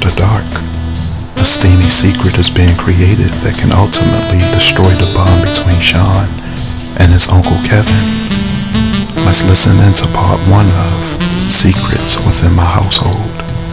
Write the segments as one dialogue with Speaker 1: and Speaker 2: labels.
Speaker 1: after dark. A steamy secret is being created that can ultimately destroy the bond between Sean and his Uncle Kevin. Let's listen into part 1 of Secrets Within My Household.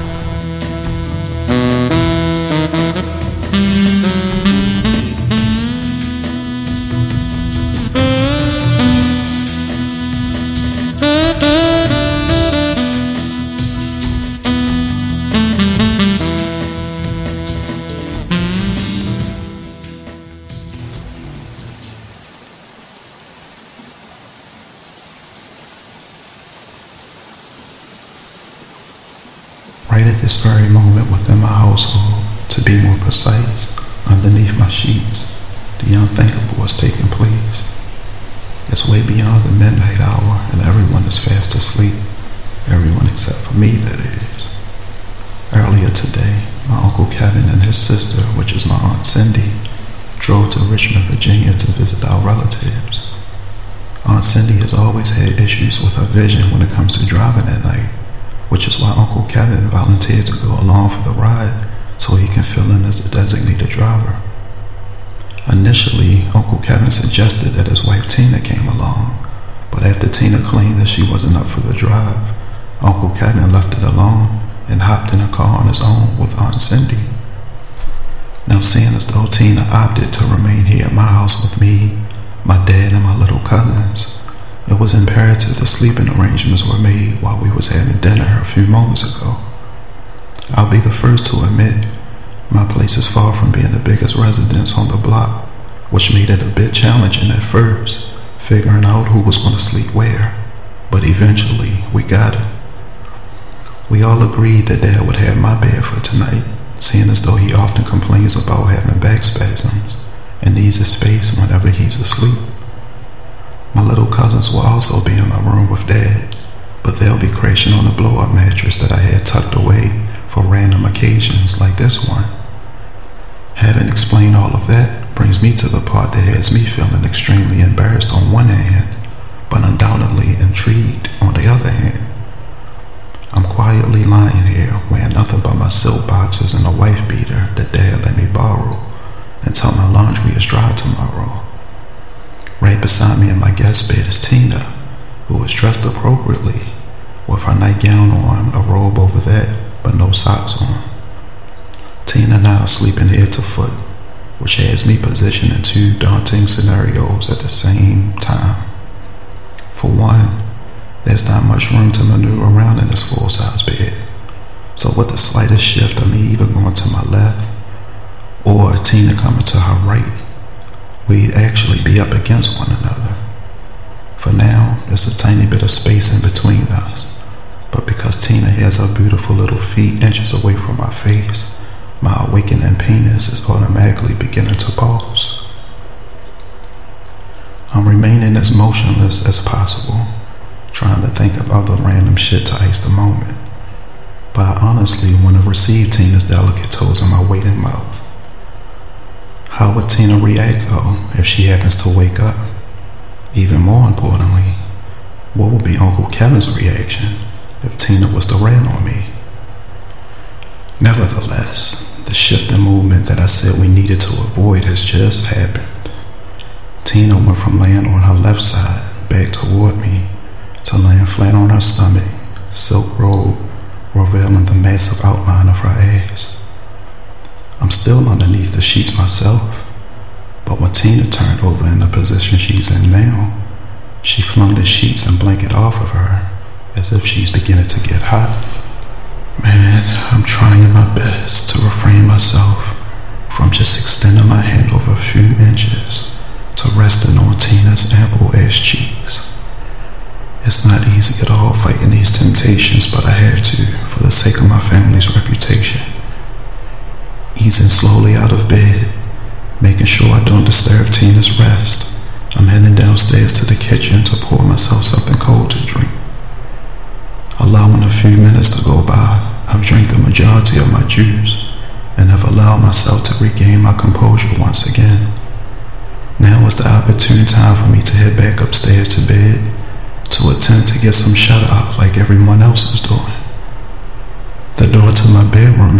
Speaker 1: Right at this very moment within my household, to be more precise, underneath my sheets, the unthinkable is taking place. It's way beyond the midnight hour and everyone is fast asleep. Everyone except for me, that is. Earlier today, my Uncle Kevin and his sister, which is my Aunt Cindy, drove to Richmond, Virginia to visit our relatives. Aunt Cindy has always had issues with her vision when it comes to driving at night, which is why Uncle Kevin volunteered to go along for the ride so he can fill in as the designated driver. Initially, Uncle Kevin suggested that his wife Tina came along, but after Tina claimed that she wasn't up for the drive, Uncle Kevin left it alone and hopped in a car on his own with Aunt Cindy. Now, seeing as though Tina opted to remain here at my house with me, my dad, and my little cousins, it was imperative that sleeping arrangements were made while we was having dinner a few moments ago. I'll be the first to admit, my place is far from being the biggest residence on the block, which made it a bit challenging at first, figuring out who was going to sleep where, but eventually we got it. We all agreed that Dad would have my bed for tonight, seeing as though he often complains about having back spasms and needs his space whenever he's asleep. My little cousins will also be in my room with Dad, but they'll be crashing on the blow-up mattress that I had tucked away for random occasions like this one. Having explained all of that brings me to the part that has me feeling extremely embarrassed on one hand, but undoubtedly intrigued on the other hand. I'm quietly lying here wearing nothing but my silk boxers and a wife beater that Dad let me borrow until my laundry is dry tomorrow. Right beside me in my guest bed is Tina, who is dressed appropriately, with her nightgown on, a robe over that, but no socks on. Tina and I are sleeping head to foot, which has me positioned in two daunting scenarios at the same time. For one, there's not much room to maneuver around in this full-size bed, so with the slightest shift of me either going to my left or Tina coming to her right, we'd actually be up against one another. For now, there's a tiny bit of space in between us, but because Tina has her beautiful little feet inches away from my face, my awakening penis is automatically beginning to pulse. I'm remaining as motionless as possible, trying to think of other random shit to ice the moment, but I honestly want to receive Tina's delicate toes in my waiting mouth. How would Tina react though if she happens to wake up? Even more importantly, what would be Uncle Kevin's reaction if Tina was to rat on me? Nevertheless, the shift in movement that I said we needed to avoid has just happened. Tina went from laying on her left side back toward me to laying flat on her stomach, silk robe revealing the massive outline of her ass. I'm still underneath the sheets myself, but when Tina turned over in the position she's in now, she flung the sheets and blanket off of her as if she's beginning to get hot. Man, I'm trying my best to refrain myself from just extending my hand over a few inches to resting on Tina's ample ass cheeks. It's not easy at all fighting these temptations, but I have to for the sake of my family's reputation. Easing slowly out of bed, making sure I don't disturb Tina's rest, I'm heading downstairs to the kitchen to pour myself something cold to drink. Allowing a few minutes to go by, I've drank the majority of my juice and have allowed myself to regain my composure once again. Now is the opportune time for me to head back upstairs to bed to attempt to get some shut eye like everyone else is doing. The door to my bedroom is still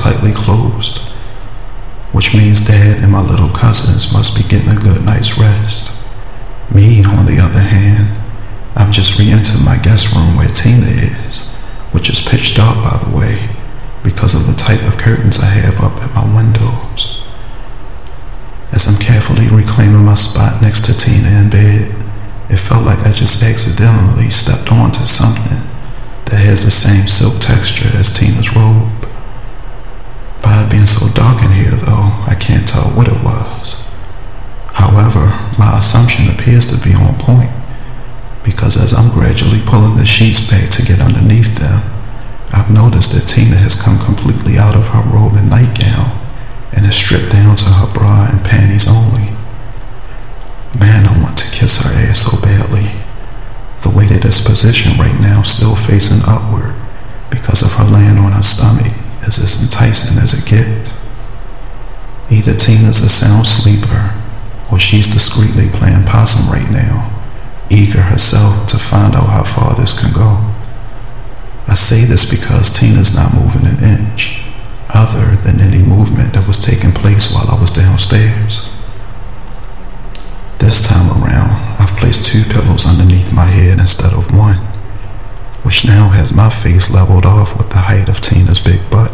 Speaker 1: tightly closed, which means Dad and my little cousins must be getting a good night's rest. Me, on the other hand, I've just re-entered my guest room where Tina is, which is pitch dark, by the way, because of the type of curtains I have up at my windows. As I'm carefully reclaiming my spot next to Tina in bed, it felt like I just accidentally stepped onto something that has the same silk texture as Tina's robe. By it being so dark in here though, I can't tell what it was. However, my assumption appears to be on point, because as I'm gradually pulling the sheets back to get underneath them, I've noticed that Tina has come completely out of her robe and nightgown and is stripped down to her bra and panties only. Man, I want to kiss her ass so badly. The way that it's positioned right now, still facing upward because of her laying on her stomach, is as enticing as it gets. Either Tina's a sound sleeper or she's discreetly playing possum right now, eager herself to find out how far this can go. I say this because Tina's not moving an inch, other than any movement that was taking place while I was downstairs. This time around, I've placed 2 pillows underneath my head instead of 1, which now has my face leveled off with the height of Tina's big butt.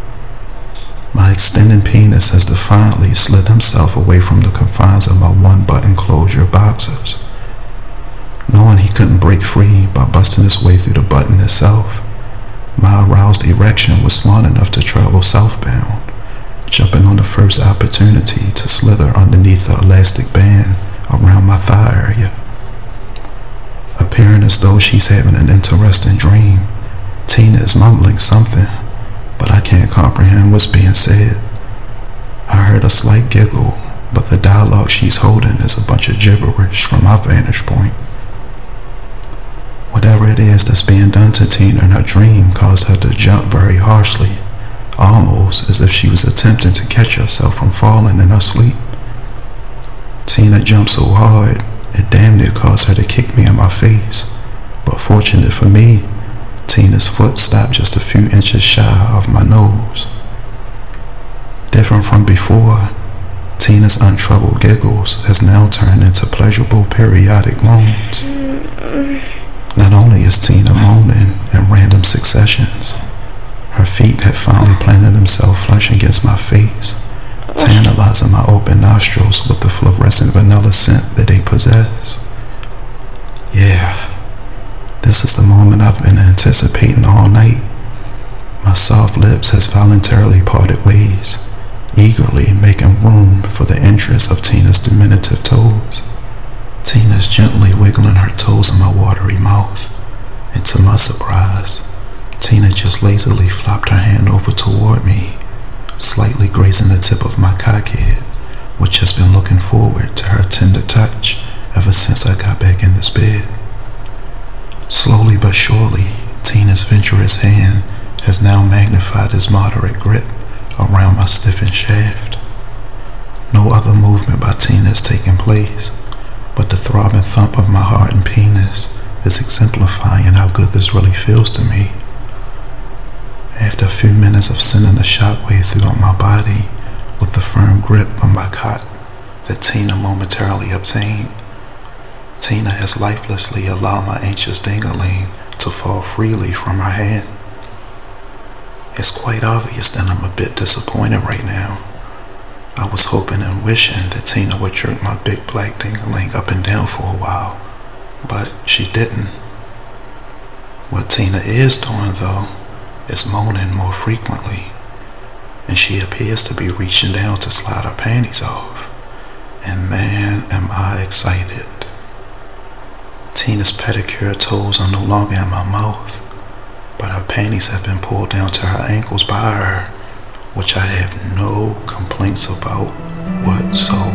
Speaker 1: My extended penis has defiantly slid himself away from the confines of my one-button closure boxers. Knowing he couldn't break free by busting his way through the button itself, my aroused erection was smart enough to travel southbound, jumping on the first opportunity to slither underneath the elastic band around my thigh area. Appearing as though she's having an interesting dream, Tina is mumbling something, but I can't comprehend what's being said. I heard a slight giggle, but the dialogue she's holding is a bunch of gibberish from my vantage point. Whatever it is that's being done to Tina in her dream caused her to jump very harshly, almost as if she was attempting to catch herself from falling in her sleep. Tina jumped so hard, it damn near caused her to kick me in my face, but fortunate for me, Tina's foot stopped just a few inches shy of my nose. Different from before, Tina's untroubled giggles has now turned into pleasurable periodic moans. Not only is Tina moaning in random successions, her feet have finally planted themselves flush against my face, tantalizing my open nostrils with the fluorescent vanilla scent that they possess. Yeah, this is the moment I've been anticipating all night. My soft lips has voluntarily parted ways, eagerly making room for the entrance of Tina's diminutive toes. Tina's gently wiggling her toes in my watery mouth, and to my surprise, Tina just lazily flopped her hand over toward me, slightly grazing the tip of my cockhead, which has been looking forward to her tender touch ever since I got back in this bed. Slowly but surely, Tina's venturous hand has now magnified his moderate grip around my stiffened shaft. No other movement by Tina is taking place, but the throbbing thump of my heart and penis is exemplifying how good this really feels to me. After a few minutes of sending a shockwave throughout my body with the firm grip of my cock that Tina momentarily obtained, Tina has lifelessly allowed my anxious ding-a-ling to fall freely from her hand. It's quite obvious that I'm a bit disappointed right now. I was hoping and wishing that Tina would jerk my big black ding-a-ling up and down for a while, but she didn't. What Tina is doing though is moaning more frequently, and she appears to be reaching down to slide her panties off, and man am I excited. Tina's pedicure toes are no longer in my mouth, but her panties have been pulled down to her ankles by her, which I have no complaints about whatsoever.